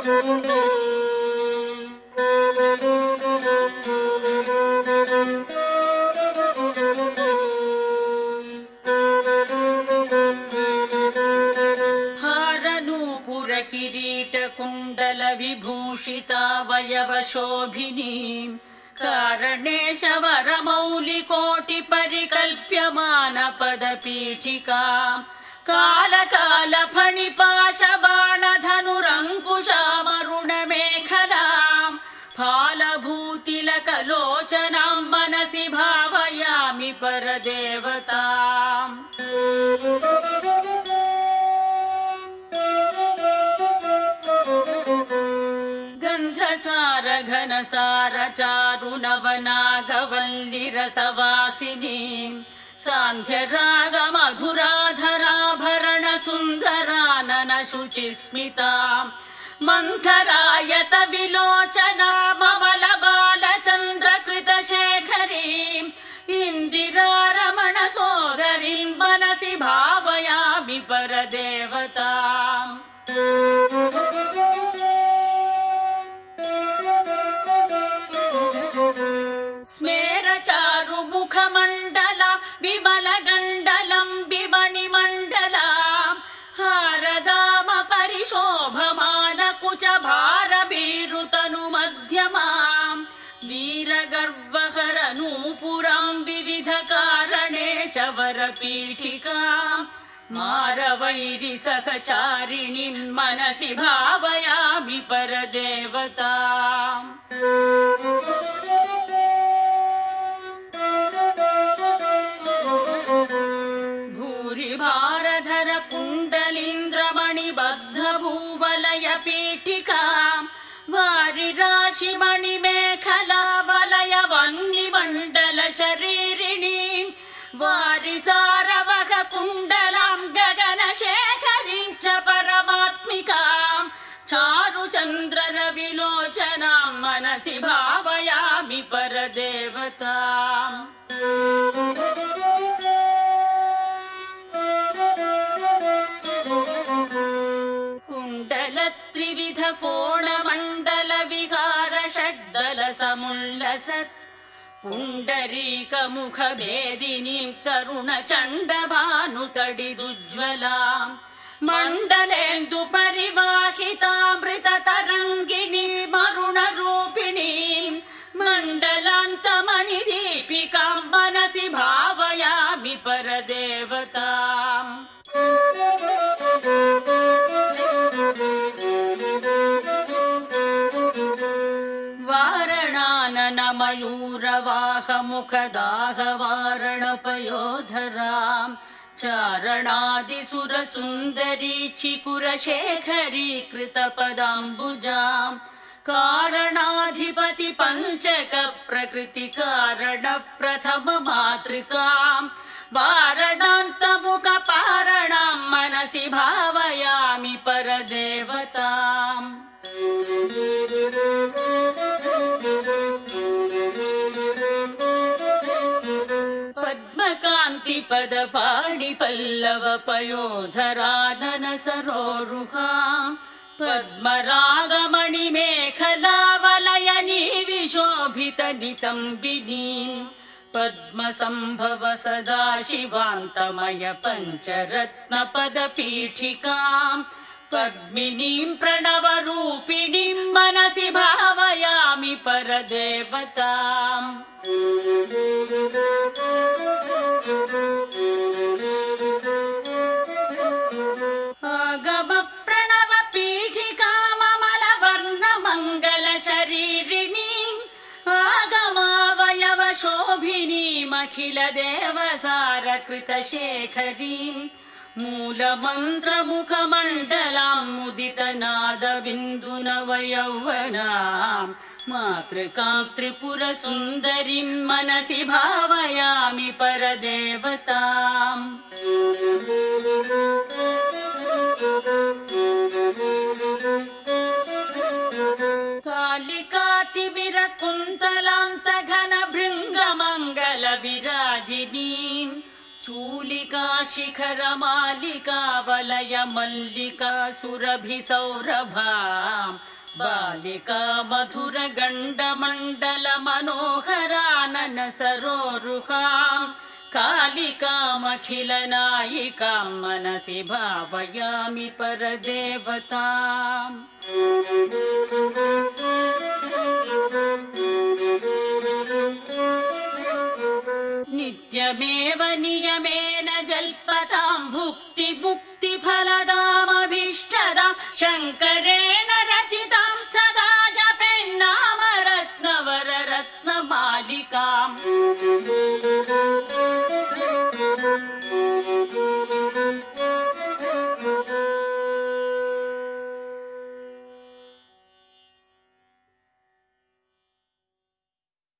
हारनूपुरकिरीटकुण्डलविभूषितावयवशोभिनीं कारणेशवरमौलिकोटिपरिकल्प्यमानपदपीठिकां कालकालफणिपाशबाणधनुरङ्कुशामरुणमेखलां फालभूतिलकलोचनां मनसि भावयामि परदेवताम्। गन्धसार घनसार चारुनवनागवल्लिरसवासिनीं सान्ध्यरागमधुराधराभरण सुन्दरानन शुचिस्मितां मन्थरायत विलोचनाममलबालचन्द्रकृतशेखरीं इन्दिरारमण सोदरीं मनसि भावयामि परदेवताम्। स्मेरचारुमुखमण्डला विमलगण्डलं विमणिमण्डलां हारदाम परिशोभमानकुचभारभीरुतनुमध्यमां वीरगर्वहरनूपुरं विविधकारणेशवरपीठिकां मारवैरिसहचारिणीं मनसि भावयामि परदेवताम्। भूरिभारधर कुण्डलीन्द्रमणिबद्धभूवलयपीठिकां वारिराशिमणिमेखला वलयवह्निमण्डलशरीरिणीं वारिसारवह कुण्डलां गगनशेखरीं च परमात्मिकां चारुचन्द्ररविलोचनां मनसि भावयामि परदेवताम्। कुण्डलत्रिविध कोणमण्डलविहार षड्दलसमुल्लसत् पुण्डरीकमुखभेदिनीं तरुणचण्डभानुतडिदुज्ज्वलां मण्डलेन्दुपरिवाहितामृततरङ्गिणीमरुणरूपिणीं मण्डलान्तमणिदीपिकां मनसि भावयामि परदेवताम्। वारणाननमयूरवाहमुखदाहवारणपयोधरां चारणादिसुरसुन्दरी चिकुरशेखरीकृतपदाम्बुजां कारणाधिपति पञ्चकप्रकृतिकारणप्रथममातृकां वारणान्तमुखपारणां मनसि भावयामि परदेवताम्। पद्मकान्तिपदपाणिपल्लवपयोधरानन सरोरुहां पद्मरागमणिमेखलावलयनी विशोभितनितम्बिनीं पद्मसम्भव सदाशिवान्तमय पञ्चरत्नपदपीठिकां पद्मिनीं प्रणवरूपिणीं मनसि भावयामि परदेवताम्। आगमप्रणवपीठिकाममलवर्णमङ्गलशरीरिणीं आगमावयवशोभिनीमखिलदेवसारकृतशेखरीं मूलमन्त्रमुखमण्डलां मुदितनादबिन्दुनवयौवनां मातृकां त्रिपुरसुन्दरीं मनसि भावयामि परदेवताम्। कालिकातिमिरकुन्तलान्तघनभृङ्गमङ्गलविराजिनीं चूलिका शिखरमालिका वलय मल्लिका सुरभिसौरभाम् बालिका मधुर गण्डमण्डल मनोहरानन सरोरुहाम् कालिकामखिलनायिकां मनसि भावयामि परदेवताम् नित्यमेव नियमेन जल्पतां भुक्ति मुक्ति फलदामभीष्टदां शङ्कर